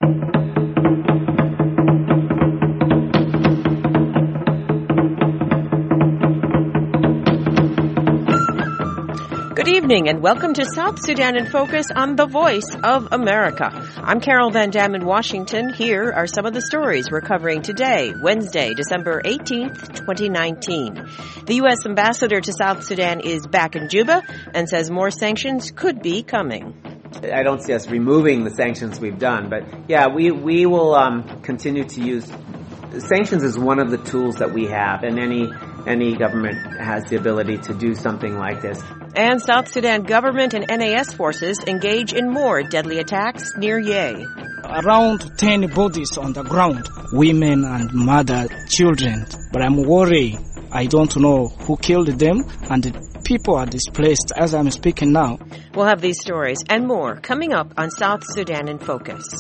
Good evening and welcome to South Sudan in Focus on The Voice of America. I'm Carol Van Dam in Washington. Here are some of the stories we're covering today, Wednesday, December 18th, 2019. The U.S. ambassador to South Sudan is back in Juba and says more sanctions could be coming. I don't see us removing the sanctions we've done, but yeah, we will continue to use sanctions as one of the tools that we have, and any government has the ability to do something like this. And South Sudan government and NAS forces engage in more deadly attacks near Yei. Around 10 bodies on the ground, women and mother, children. But I'm worried. I don't know who killed them, and the people are displaced as I'm speaking now. We'll have these stories and more coming up on South Sudan in Focus.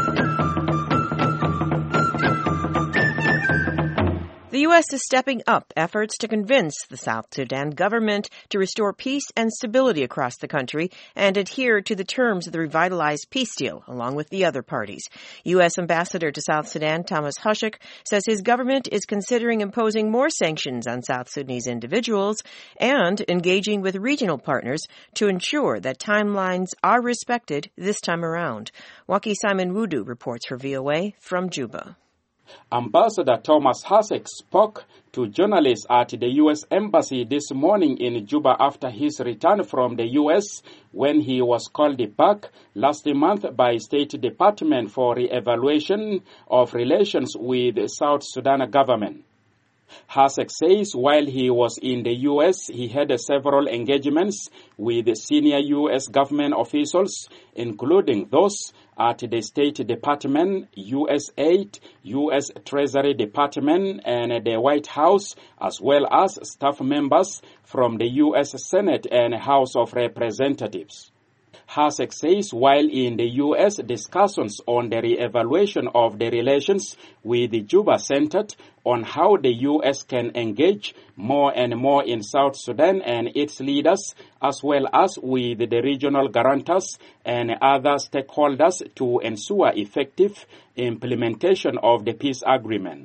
The U.S. is stepping up efforts to convince the South Sudan government to restore peace and stability across the country and adhere to the terms of the revitalized peace deal, along with the other parties. U.S. Ambassador to South Sudan, Thomas Hushek, says his government is considering imposing more sanctions on South Sudanese individuals and engaging with regional partners to ensure that timelines are respected this time around. Waki Simon Wudu reports for VOA from Juba. Ambassador Thomas Hushek spoke to journalists at the U.S. Embassy this morning in Juba after his return from the U.S. when he was called back last month by State Department for re-evaluation of relations with the South Sudan government. Hushek says while he was in the U.S., he had several engagements with senior U.S. government officials, including those at the State Department, USAID, U.S. Treasury Department, and the White House, as well as staff members from the U.S. Senate and House of Representatives. Hushek says while in the U.S., discussions on the re-evaluation of the relations with Juba centered on how the U.S. can engage more and more in South Sudan and its leaders, as well as with the regional guarantors and other stakeholders to ensure effective implementation of the peace agreement.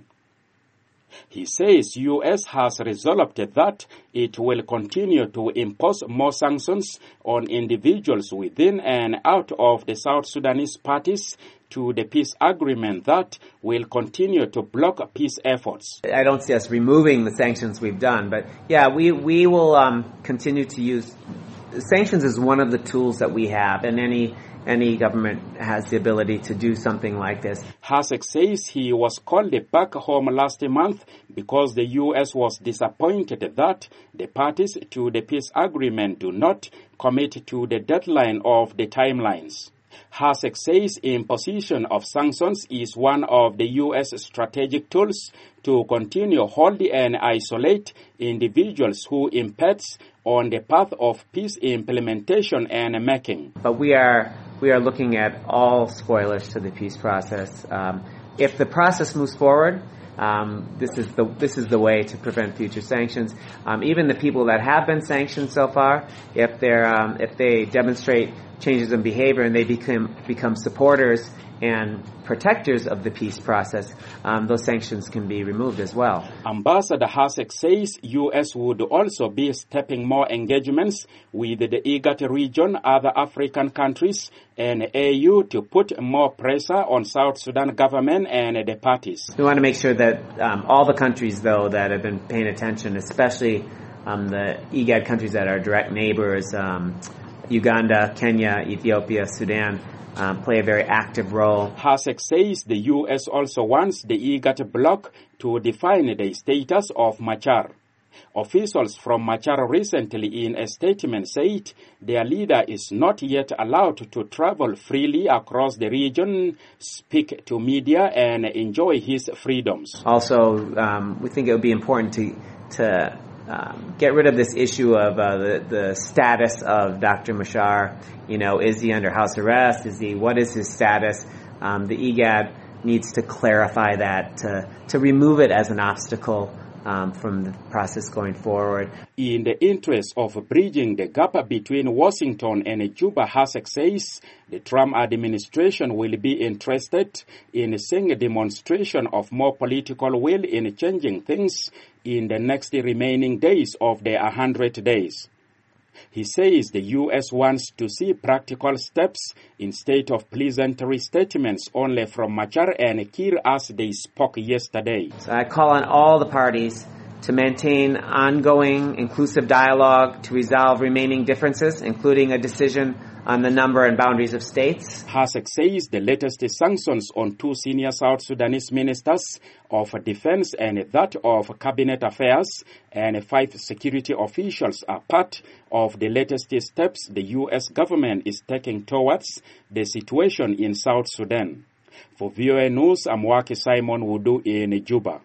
He says U.S. has resolved that it will continue to impose more sanctions on individuals within and out of the South Sudanese parties to the peace agreement that will continue to block peace efforts. I don't see us removing the sanctions we've done, but yeah, we will continue to use sanctions as one of the tools that we have, and any government has the ability to do something like this. Hushek says he was called back home last month because the U.S. was disappointed that the parties to the peace agreement do not commit to the deadline of the timelines. Hushek says imposition of sanctions is one of the U.S. strategic tools to continue hold and isolate individuals who impedes on the path of peace implementation and making. But we are looking at all spoilers to the peace process. If the process moves forward, this is the way to prevent future sanctions. Even the people that have been sanctioned so far, if they demonstrate changes in behavior and they become supporters and protectors of the peace process, those sanctions can be removed as well. Ambassador Hushek says U.S. would also be stepping more engagements with the IGAD region, other African countries, and AU to put more pressure on South Sudan government and the parties. We want to make sure that all the countries, though, that have been paying attention, especially the IGAD countries that are direct neighbors, Uganda, Kenya, Ethiopia, Sudan, play a very active role. Hushek says the U.S. also wants the IGAD bloc to define the status of Machar. Officials from Machar recently in a statement said their leader is not yet allowed to travel freely across the region, speak to media, and enjoy his freedoms. Also, we think it would be important to get rid of this issue of the status of Dr. Machar. You know, is he under house arrest? What is his status? The IGAD needs to clarify that to remove it as an obstacle from the process going forward. In the interest of bridging the gap between Washington and Juba, Hasek says the Trump administration will be interested in seeing a demonstration of more political will in changing things in the next remaining days of the 100 days. He says the U.S. wants to see practical steps instead of pleasantry statements only from Machar and Kiir as they spoke yesterday. So I call on all the parties to maintain ongoing inclusive dialogue to resolve remaining differences, including a decision on the number and boundaries of states. Hasek says the latest sanctions on 2 senior South Sudanese ministers of defense and that of cabinet affairs and 5 security officials are part of the latest steps the U.S. government is taking towards the situation in South Sudan. For VOA News, I'm Waki Simon Wudu in Juba.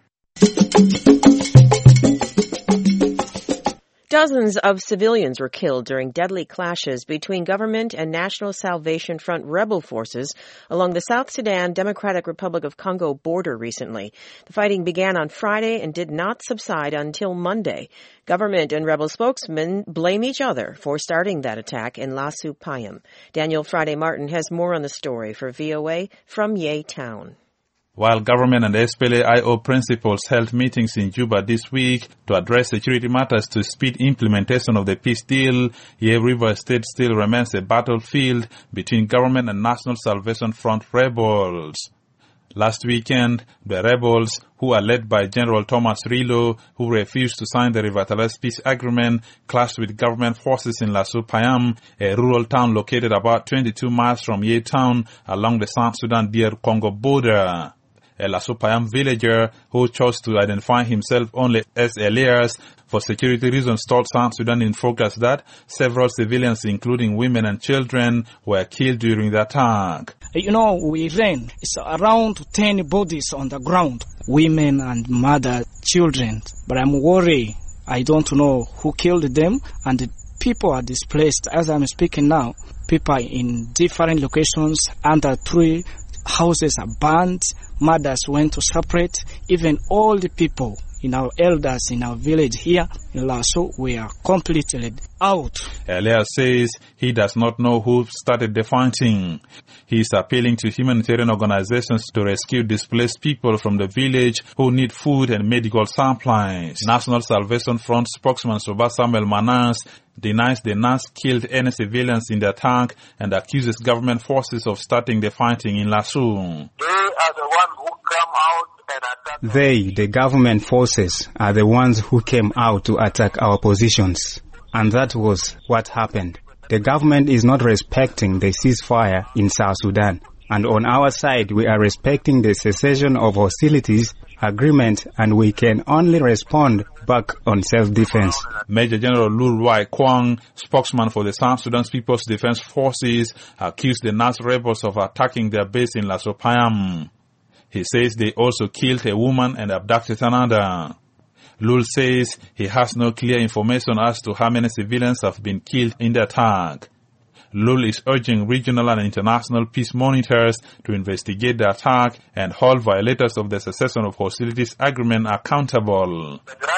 Dozens of civilians were killed during deadly clashes between government and National Salvation Front rebel forces along the South Sudan Democratic Republic of Congo border recently. The fighting began on Friday and did not subside until Monday. Government and rebel spokesmen blame each other for starting that attack in Lasu Payam. Daniel Friday Martin has more on the story for VOA from Yei Town. While government and SPLA-IO principals held meetings in Juba this week to address security matters to speed implementation of the peace deal, Yei River State still remains a battlefield between government and National Salvation Front rebels. Last weekend, the rebels, who are led by General Thomas Rilo, who refused to sign the revitalized peace agreement, clashed with government forces in Lasu Payam, a rural town located about 22 miles from Yei Town along the South Sudan-DR Congo border. A Lasu Payam villager who chose to identify himself only as Elias for security reasons told South Sudan in Focus that several civilians, including women and children, were killed during the attack. We ran. It's around 10 bodies on the ground, women and mother, children. But I'm worried. I don't know who killed them, and the people are displaced. As I'm speaking now, people are in different locations under tree. Houses are burned, mothers went to separate, even all the people in our elders in our village here in Lasso, we are completely out. Elias says he does not know who started the fighting. He is appealing to humanitarian organizations to rescue displaced people from the village who need food and medical supplies. National Salvation Front spokesman Soba Samuel Manas denies the NAS killed any civilians in the attack and accuses government forces of starting the fighting in Lasso. They are the ones who come out and attack. They, the government forces, are the ones who came out to attack our positions. And that was what happened. The government is not respecting the ceasefire in South Sudan. And on our side, we are respecting the cessation of hostilities agreement, and we can only respond back on self-defense. Major General Lul Wai Kwang, spokesman for the South Sudan's People's Defense Forces, accused the NAS rebels of attacking their base in Lasu Payam. He says they also killed a woman and abducted another. Lul says he has no clear information as to how many civilians have been killed in the attack. Lul is urging regional and international peace monitors to investigate the attack and hold violators of the cessation of hostilities agreement accountable.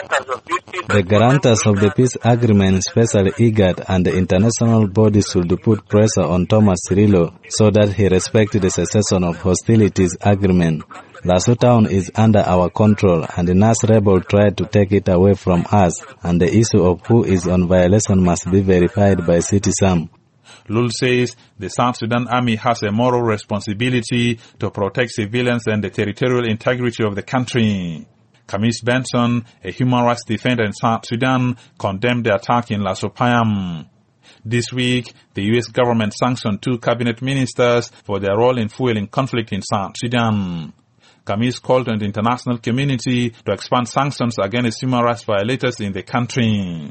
The guarantors of the peace agreement, especially IGAD and the international bodies, should put pressure on Thomas Cirillo so that he respects the cessation of hostilities agreement. Lasu town is under our control, and the NAS rebel tried to take it away from us, and the issue of who is on violation must be verified by citizens. Lul says the South Sudan Army has a moral responsibility to protect civilians and the territorial integrity of the country. Kamis Benson, a human rights defender in South Sudan, condemned the attack in Lasu Payam. This week, the U.S. government sanctioned 2 cabinet ministers for their role in fueling conflict in South Sudan. Kamis called on the international community to expand sanctions against human rights violators in the country.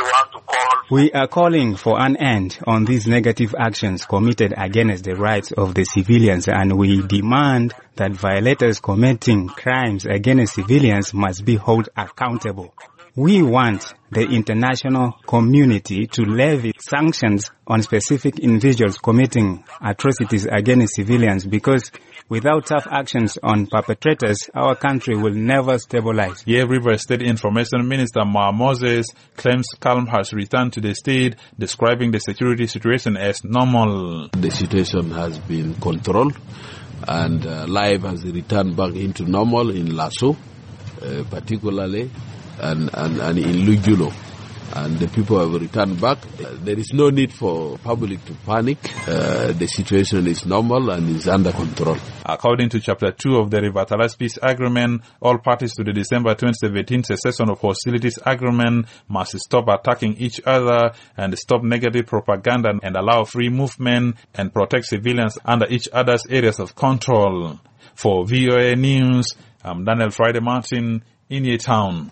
We are calling for an end on these negative actions committed against the rights of the civilians, and we demand that violators committing crimes against civilians must be held accountable. We want the international community to levy sanctions on specific individuals committing atrocities against civilians, because without tough actions on perpetrators, our country will never stabilize. Yei River State Information Minister Ma Moses claims calm has returned to the state, describing the security situation as normal. The situation has been controlled and life has returned back into normal in Lasso, particularly, and in Lujulo. And the people have returned back. There is no need for public to panic. The situation is normal and is under control. According to Chapter 2 of the Revitalized Peace Agreement, all parties to the December 2017 cessation of hostilities agreement must stop attacking each other and stop negative propaganda and allow free movement and protect civilians under each other's areas of control. For VOA News, I'm Daniel Friday Martin in Yei Town.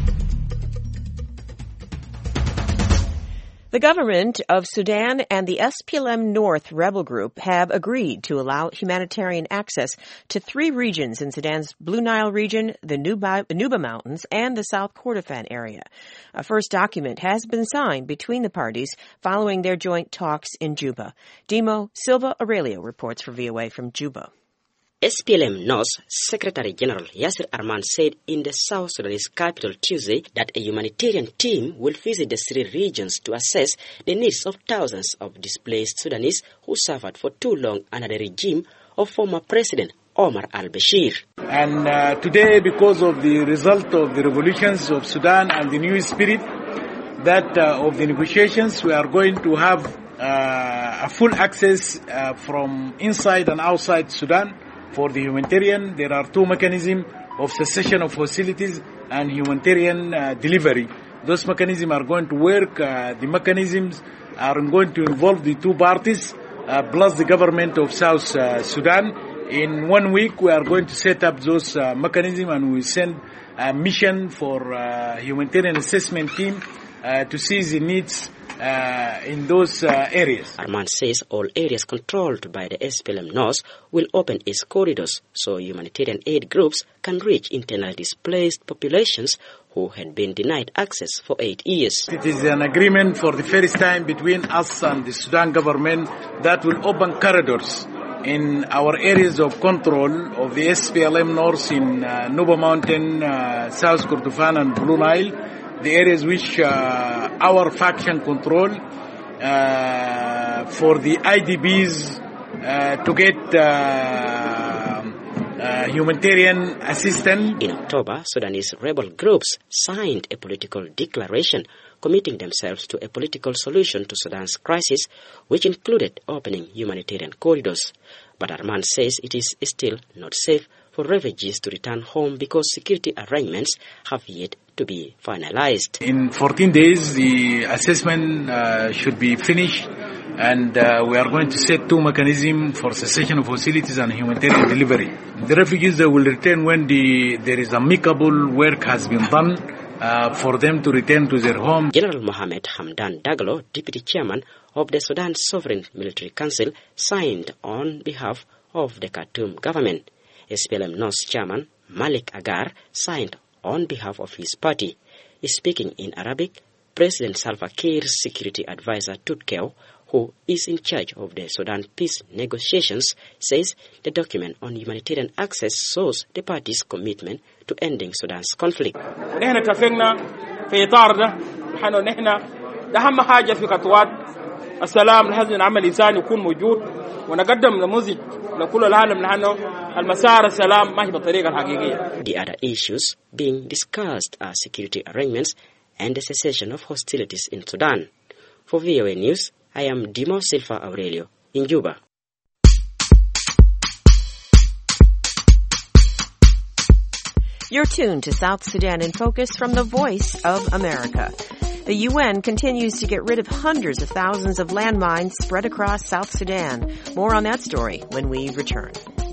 The government of Sudan and the SPLM North rebel group have agreed to allow humanitarian access to 3 regions in Sudan's Blue Nile region, the Nuba Mountains, and the South Kordofan area. A first document has been signed between the parties following their joint talks in Juba. Dimo Silva Aurelio reports for VOA from Juba. SPLM North Secretary General Yasser Arman said in the South Sudanese capital Tuesday that a humanitarian team will visit the 3 regions to assess the needs of thousands of displaced Sudanese who suffered for too long under the regime of former President Omar al-Bashir. And today, because of the result of the revolutions of Sudan and the new spirit that of the negotiations, we are going to have a full access from inside and outside Sudan. For the humanitarian, there are 2 mechanisms of cessation of hostilities and humanitarian delivery. Those mechanisms are going to work. The mechanisms are going to involve the 2 parties plus the government of South Sudan. In 1 week, we are going to set up those mechanisms, and we send a mission for humanitarian assessment team to see the needs in those areas. Arman says all areas controlled by the SPLM North will open its corridors so humanitarian aid groups can reach internally displaced populations who had been denied access for 8 years. It is an agreement for the first time between us and the Sudan government that will open corridors in our areas of control of the SPLM North in Nuba Mountain, South Kordofan and Blue Nile, the areas which our faction control, for the IDPs to get humanitarian assistance. In October, Sudanese rebel groups signed a political declaration committing themselves to a political solution to Sudan's crisis, which included opening humanitarian corridors. But Arman says it is still not safe for refugees to return home because security arrangements have yet to be finalized. In 14 days, the assessment should be finished, and we are going to set 2 mechanisms for cessation of hostilities and humanitarian delivery. The refugees will return when there is amicable work has been done for them to return to their home. General Mohamed Hamdan Dagalo, Deputy Chairman of the Sudan Sovereign Military Council, signed on behalf of the Khartoum government. SPLM North Chairman Malik Agar signed on behalf of his party. Speaking in Arabic, President Salva Kiir's security advisor Tutkeo, who is in charge of the Sudan peace negotiations, says the document on humanitarian access shows the party's commitment to ending Sudan's conflict. نحن اتفقنا في إطار ده أهم حاجة في خطوات السلام لازم العمل الإنساني يكون موجود ونقدم نموذج لكل العالم لأنه المسار السلام ما هي بالطريقة الحقيقية. The other issues being discussed are security arrangements and the cessation of hostilities in Sudan. For VOA News, I am Dimo Silva Aurelio in Juba. You're tuned to South Sudan in Focus from the Voice of America. The UN continues to get rid of hundreds of thousands of landmines spread across South Sudan. More on that story when we return.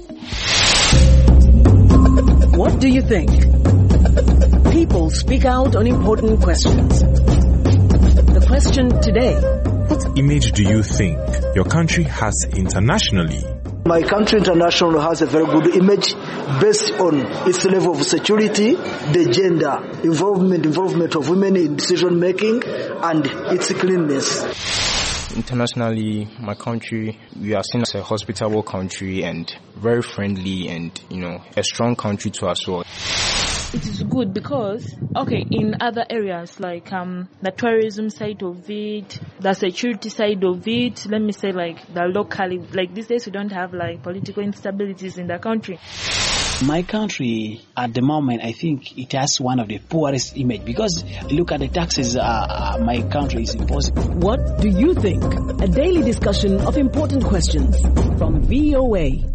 What do you think? People speak out on important questions. The question today: what image do you think your country has internationally? My country international has a very good image based on its level of security, the gender involvement of women in decision making, and its cleanliness. Internationally, my country, we are seen as a hospitable country and very friendly and, a strong country to us all. It is good because, in other areas like the tourism side of it, the security side of it, let me say like the locally, like these days we don't have like political instabilities in the country. My country, at the moment, I think it has one of the poorest image because look at the taxes my country is imposing. What do you think? A daily discussion of important questions from VOA.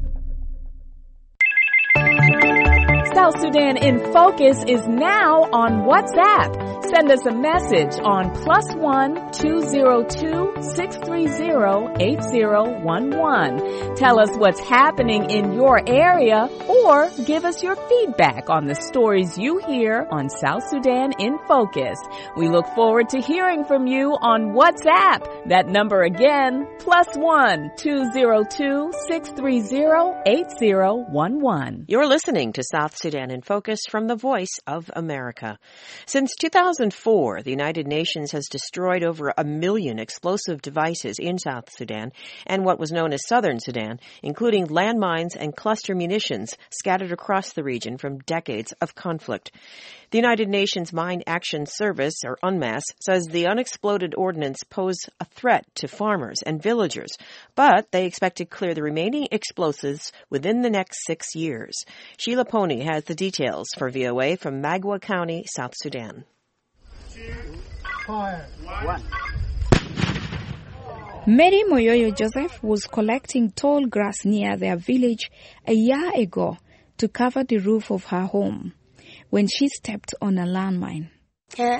South Sudan in Focus is now on WhatsApp. Send us a message on +1 202 630 8011. Tell us what's happening in your area or give us your feedback on the stories you hear on South Sudan in Focus. We look forward to hearing from you on WhatsApp. That number again, +1 202 630 8011. You're listening to South Sudan in Focus from the Voice of America. Since 2004, the United Nations has destroyed over 1 million explosive devices in South Sudan and what was known as Southern Sudan, including landmines and cluster munitions scattered across the region from decades of conflict. The United Nations Mine Action Service, or UNMAS, says the unexploded ordnance pose a threat to farmers and villagers, but they expect to clear the remaining explosives within the next 6 years. Sheila Pony has the details for VOA from Magwa County, South Sudan. Mary Moyoyo Joseph was collecting tall grass near their village a year ago to cover the roof of her home when she stepped on a landmine. I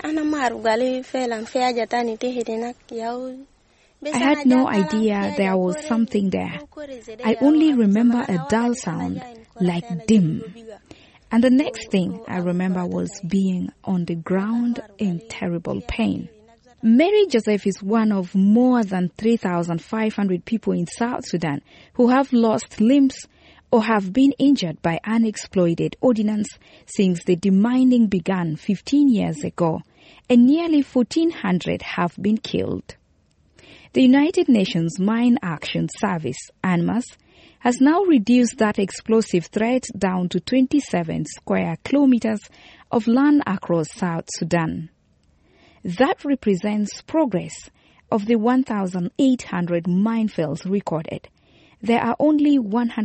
had no idea there was something there. I only remember a dull sound like dim. And the next thing I remember was being on the ground in terrible pain. Mary Joseph is one of more than 3,500 people in South Sudan who have lost limbs or have been injured by unexploded ordnance since the demining began 15 years ago, and nearly 1,400 have been killed. The United Nations Mine Action Service, UNMAS, has now reduced that explosive threat down to 27 square kilometers of land across South Sudan. That represents progress of the 1,800 minefields recorded. There are only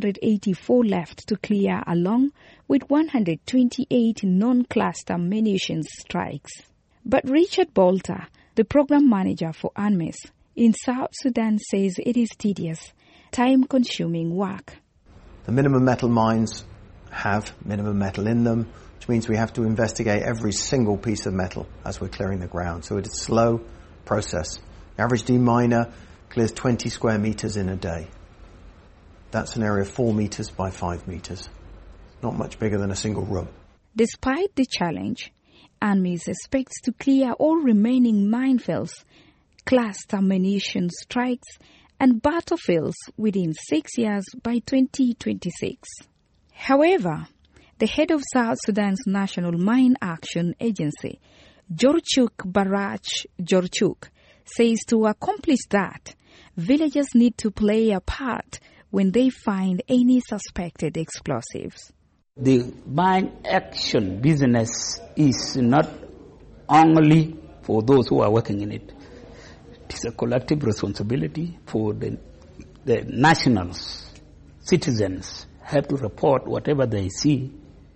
184 left to clear, along with 128 non-cluster munitions strikes. But Richard Bolter, the program manager for UNMAS in South Sudan, says it is tedious, time-consuming work. The minimum metal mines have minimum metal in them, which means we have to investigate every single piece of metal as we're clearing the ground. So it's a slow process. The average deminer clears 20 square meters in a day. That's an area of 4 meters by 5 meters. Not much bigger than a single room. Despite the challenge, UNMAS expects to clear all remaining minefields, cluster munition strikes, and battlefields within 6 years by 2026. However, the head of South Sudan's National Mine Action Agency, Jorchuk Barach Jorchuk, says to accomplish that, villagers need to play a part when they find any suspected explosives. The mine action business is not only for those who are working in it. It is a collective responsibility for the nationals, citizens have to report whatever they see.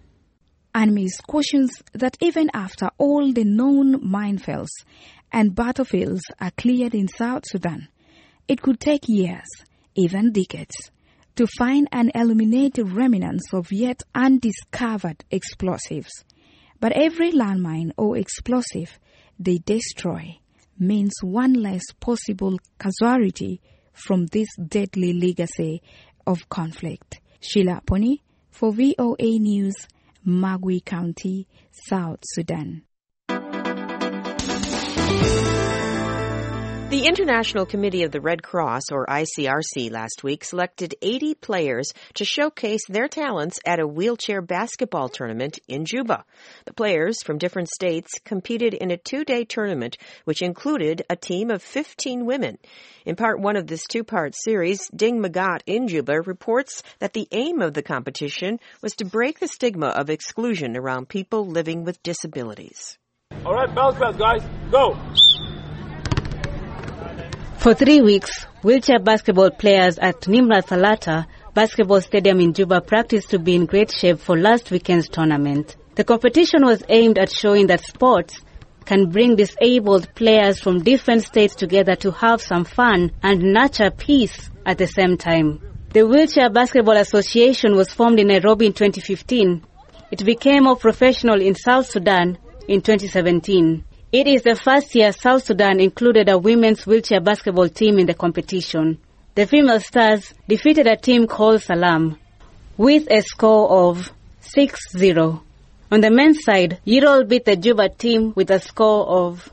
UNMAS cautions that even after all the known minefields and battlefields are cleared in South Sudan, it could take years, even decades, to find and eliminate remnants of yet undiscovered explosives. But every landmine or explosive they destroy means one less possible casualty from this deadly legacy of conflict. Sheila Pony for VOA News, Magwi County, South Sudan. The International Committee of the Red Cross, or ICRC, last week selected 80 players to showcase their talents at a wheelchair basketball tournament in Juba. The players from different states competed in a 2-day tournament, which included a team of 15 women. In part one of this two-part series, Ding Magat in Juba reports that the aim of the competition was to break the stigma of exclusion around people living with disabilities. All right, bounce pass, guys. Go! For 3 weeks, wheelchair basketball players at Nimra Thalata Basketball Stadium in Juba practiced to be in great shape for last weekend's tournament. The competition was aimed at showing that sports can bring disabled players from different states together to have some fun and nurture peace at the same time. The Wheelchair Basketball Association was formed in Nairobi in 2015. It became more professional in South Sudan in 2017. It is the first year South Sudan included a women's wheelchair basketball team in the competition. The female stars defeated a team called Salam with a score of 6-0. On the men's side, Yirol beat the Juba team with a score of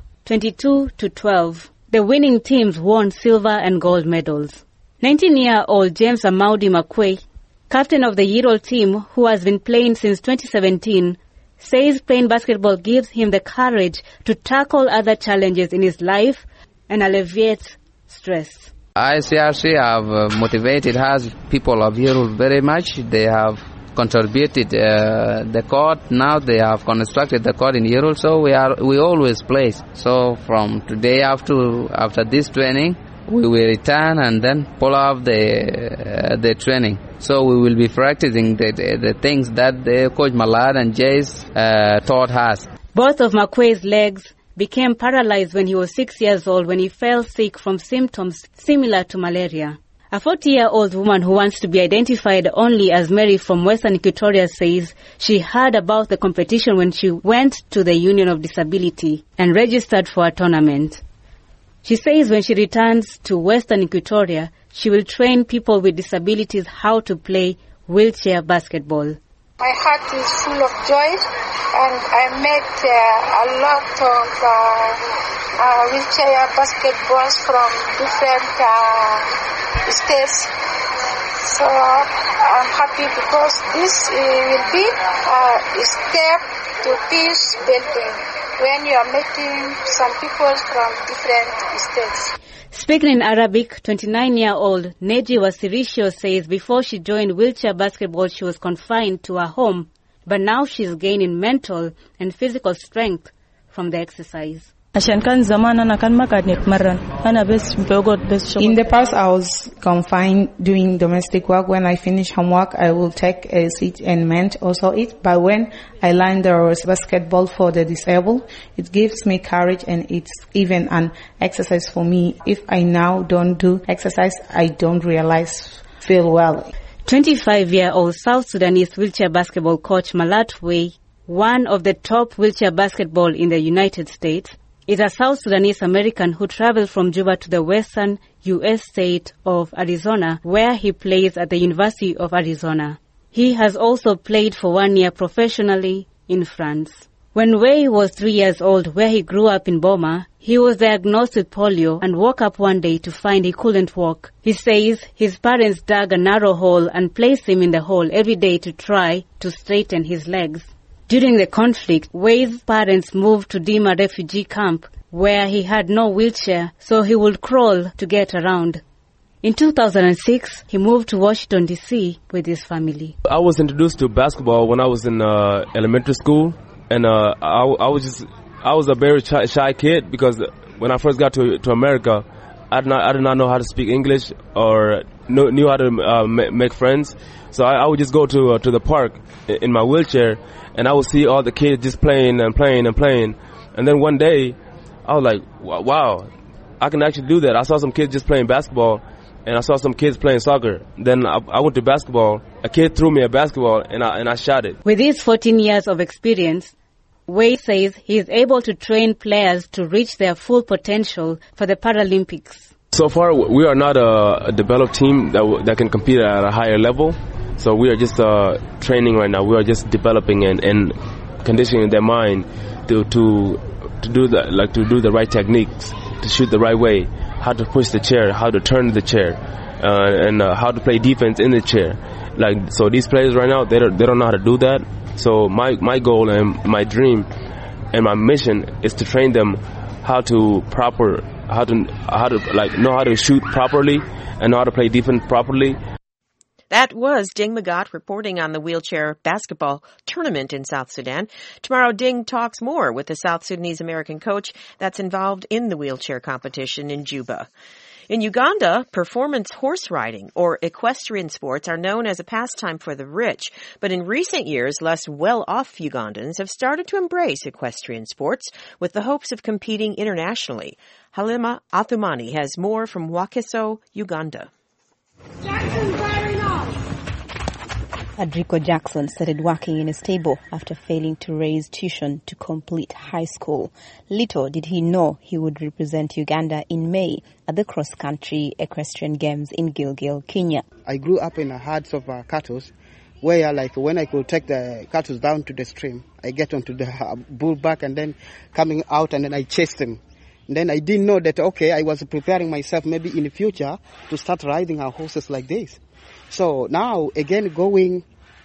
22-12. The winning teams won silver and gold medals. 19-year-old James Amaudi Makwe, captain of the Yirol team who has been playing since 2017, says playing basketball gives him the courage to tackle other challenges in his life and alleviates stress. ICRC have motivated us, people of Yirul, very much. They have contributed the court. Now they have constructed the court in Yirul, so we always play. So from today after this training, we will return and then pull off the training. So we will be practicing the things that Coach Malad and Jace taught us. Both of Makwe's legs became paralyzed when he was 6 years old when he fell sick from symptoms similar to malaria. A 40-year-old woman who wants to be identified only as Mary from Western Equatoria says she heard about the competition when she went to the Union of Disability and registered for a tournament. She says when she returns to Western Equatoria, she will train people with disabilities how to play wheelchair basketball. My heart is full of joy, and I met a lot of wheelchair basketballs from different states. So I'm happy because this will be a step to peace building when you are meeting some people from different states. Speaking in Arabic, 29-year-old Neji Wasirisho says before she joined wheelchair basketball, she was confined to her home, but now she's gaining mental and physical strength from the exercise. In the past, I was confined doing domestic work. When I finish homework, I will take a seat and mend also it. But when I learned there was basketball for the disabled, it gives me courage and it's even an exercise for me. If I now don't do exercise, I don't feel well. 25-year-old South Sudanese wheelchair basketball coach Malat Wei, one of the top wheelchair basketball in the United States, is a South Sudanese American who traveled from Juba to the western U.S. state of Arizona, where he plays at the University of Arizona. He has also played for 1 year professionally in France. When Wei was 3 years old, where he grew up in Boma, he was diagnosed with polio and woke up one day to find he couldn't walk. He says his parents dug a narrow hole and placed him in the hole every day to try to straighten his legs. During the conflict, Wei's parents moved to Dima refugee camp, where he had no wheelchair, so he would crawl to get around. In 2006, he moved to Washington, D.C. with his family. I was introduced to basketball when I was in elementary school, and I was a very shy kid because when I first got to America, I did not know how to speak English or knew how to make friends. So I would just go to the park in my wheelchair, and I would see all the kids just playing and playing and playing. And then one day, I was like, wow, I can actually do that. I saw some kids just playing basketball, and I saw some kids playing soccer. Then I went to basketball. A kid threw me a basketball, and I shot it. With his 14 years of experience, Wei says he is able to train players to reach their full potential for the Paralympics. So far, we are not a developed team that can compete at a higher level. So we are just training right now. We are just developing and conditioning their mind to do the right techniques, to shoot the right way, how to push the chair, how to turn the chair, and how to play defense in the chair. Like, so these players right now, they don't know how to do that. So my goal and my dream and my mission is to train them how to know how to shoot properly and know how to play defense properly. That was Ding Magat reporting on the wheelchair basketball tournament in South Sudan. Tomorrow, Ding talks more with the South Sudanese American coach that's involved in the wheelchair competition in Juba. In Uganda, performance horse riding or equestrian sports are known as a pastime for the rich, but in recent years, less well-off Ugandans have started to embrace equestrian sports with the hopes of competing internationally. Halima Athumani has more from Wakiso, Uganda. Adrico Jackson started working in a stable after failing to raise tuition to complete high school. Little did he know he would represent Uganda in May at the cross-country equestrian games in Gilgil, Kenya. I grew up in a herds of cattle where, like, when I could take the cattle down to the stream, I get onto the bull back and then coming out and then I chase them. And then I didn't know that, okay, I was preparing myself maybe in the future to start riding our horses like this. So now, again, going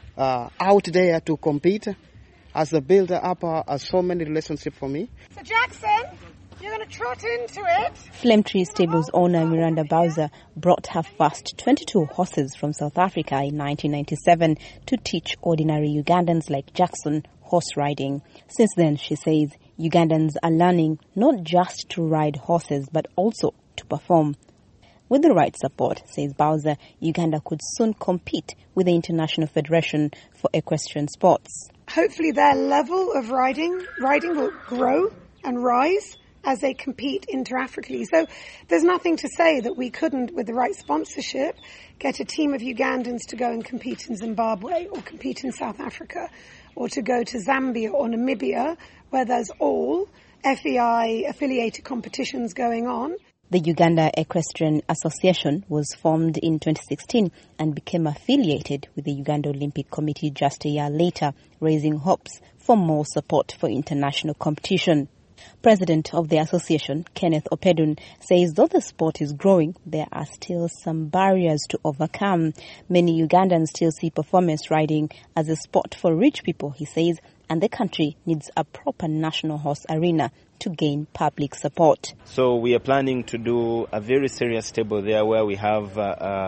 out there to compete as a builder up so many relationships for me. So Jackson, you're going to trot into it. Flame Tree Stables owner Miranda Bowser brought her first 22 horses from South Africa in 1997 to teach ordinary Ugandans like Jackson horse riding. Since then, she says, Ugandans are learning not just to ride horses but also to perform. With the right support, says Bowser, Uganda could soon compete with the International Federation for Equestrian Sports. Hopefully their level of riding will grow and rise as they compete inter-Africally. So there's nothing to say that we couldn't, with the right sponsorship, get a team of Ugandans to go and compete in Zimbabwe or compete in South Africa or to go to Zambia or Namibia, where there's all FEI-affiliated competitions going on. The Uganda Equestrian Association was formed in 2016 and became affiliated with the Uganda Olympic Committee just a year later, raising hopes for more support for international competition. President of the association, Kenneth Opedun, says though the sport is growing, there are still some barriers to overcome. Many Ugandans still see performance riding as a sport for rich people, he says, and the country needs a proper national horse arena to gain public support. So we are planning to do a very serious stable there where we have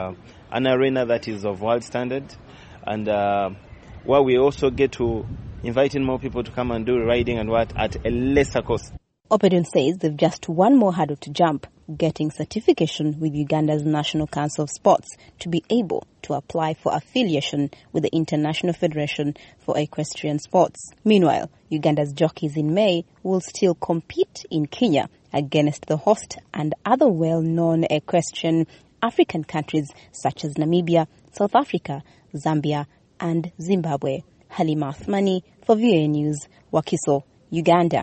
an arena that is of world standard and where we also get to invite in more people to come and do riding and what at a lesser cost. Opedun says they've just one more hurdle to jump, getting certification with Uganda's National Council of Sports to be able to apply for affiliation with the International Federation for Equestrian Sports. Meanwhile, Uganda's jockeys in May will still compete in Kenya against the host and other well-known equestrian African countries such as Namibia, South Africa, Zambia and Zimbabwe. Halima Athumani for VOA News, Wakiso, Uganda.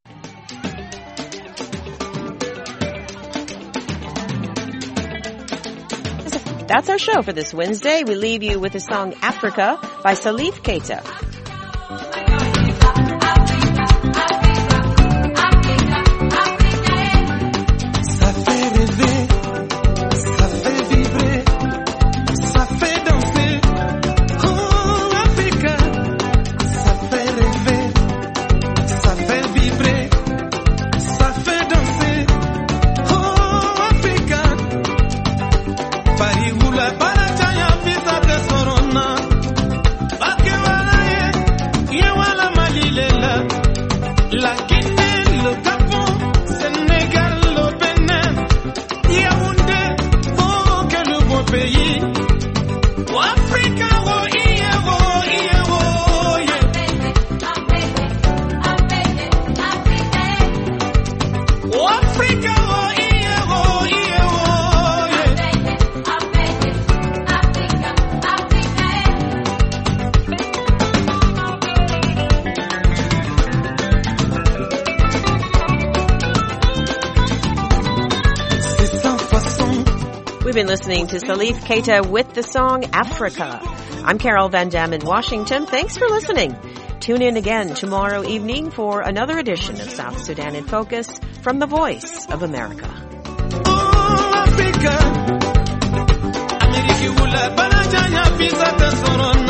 That's our show for this Wednesday. We leave you with the song Africa by Salif Keita. We've been listening to Salif Keita with the song Africa. I'm Carol Van Dam in Washington. Thanks for listening. Tune in again tomorrow evening for another edition of South Sudan in Focus from the Voice of America. America America wula bana janya visa ta soron